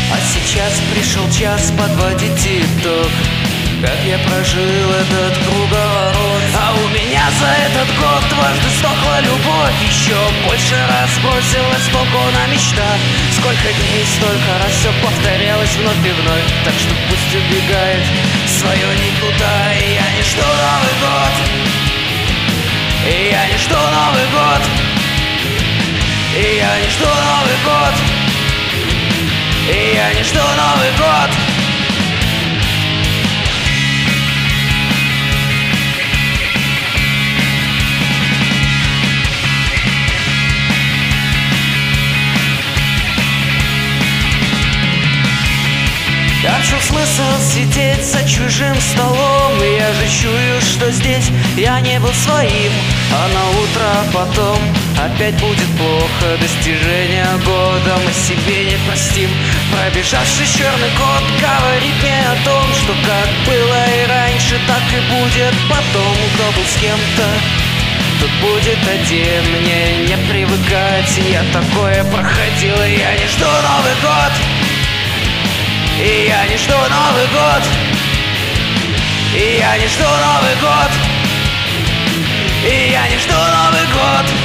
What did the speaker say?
А сейчас пришел час подводить итог, как я прожил этот круговорот. А у меня за этот год дважды сдохла любовь, еще больше раз бросилась в окна мечта. Сколько дней, столько раз все повторялось вновь и вновь. Так что пусть убегает в свое никуда. И я не жду Новый год, и я не жду Новый год, и я не жду Новый год, и я не жду Новый год. Я чую смысл сидеть за чужим столом, и я же чую, что здесь я не был своим. А на утро потом опять будет плохо. Достижение года мы себе не простим. Пробежавший черный кот говорит мне о том, что как было и раньше, так и будет потом. Кто был с кем-то, тот будет один. Мне не привыкать, я такое проходил. И я не жду Новый год, и я не жду Новый год, и я не жду Новый год, и я не жду Новый год.